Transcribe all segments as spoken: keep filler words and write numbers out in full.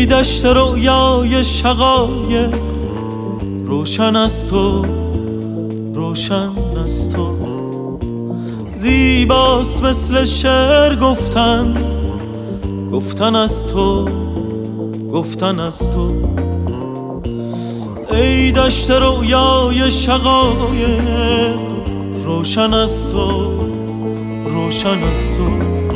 دشت رویای شقایق، روشن از تو، روشن از تو. زیباست مثل شعر گفتن، گفتن از تو، گفتن از تو. ای دشت رویای شقایق، روشن از تو، روشن از تو.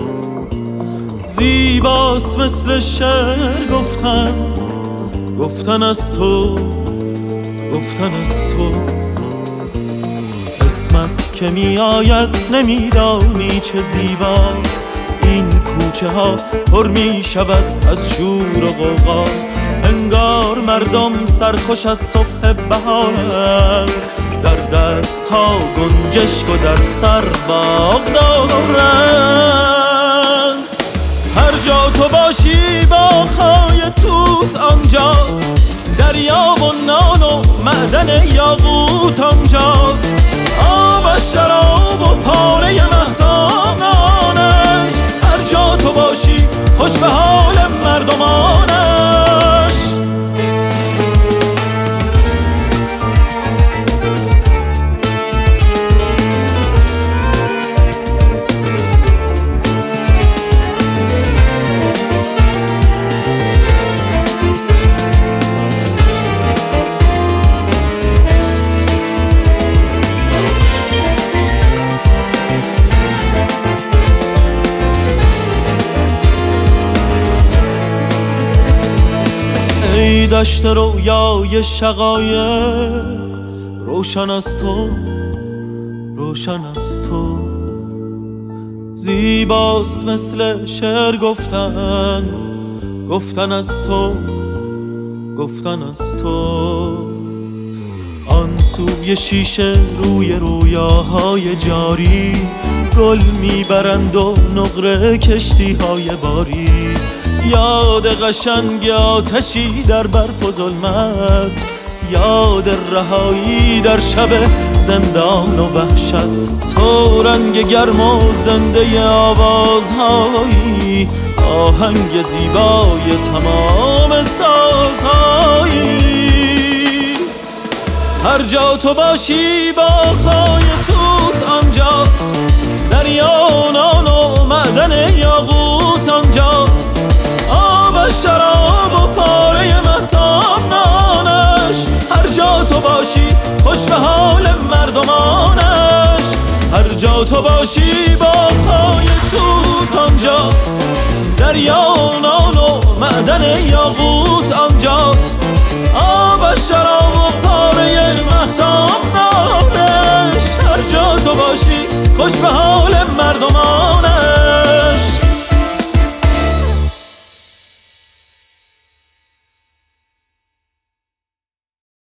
زیباست مثل شعر گفتن، گفتن از تو، گفتن از تو. قسمت که می آید نمیدانی چه زیبا، این کوچه ها پر می شود از شور و غوغا. انگار مردم سرخوش از صبح بهارند، در دست ها گنجشک و در سر باغ دارند. هر جا تو باشی باغ‌های توت آنجاست، دریا و نان و معدن یاقوت آنجاست. آب شراب و پاره مهتاب نانش، هر جا تو باشی خوش به حال مردمانش. ای دشت رویای شقایق، روشن از تو، روشن از تو. زیباست مثل شعر گفتن، گفتن از تو، گفتن از تو. آن سوی شیشه روی رویاهای جاری، گل میبرند و نقره کشتی های باری. یاد قشنگ آتشی در برف و ظلمت، یاد رهایی در شب زندان و وحشت. تو رنگ گرم و زنده آوازهایی، آهنگ زیبای تمام سازهایی. هر جا تو باشی باغ‌های توت آنجاست، دریا و نان و معدن یاقوت آنجاست. آب شراب و پاره مهتاب نانش، هر جا تو باشی خوش به حال مردمانش. هر جا تو باشی باغ‌های توت آنجاست، دریا و نان و معدن یاقوت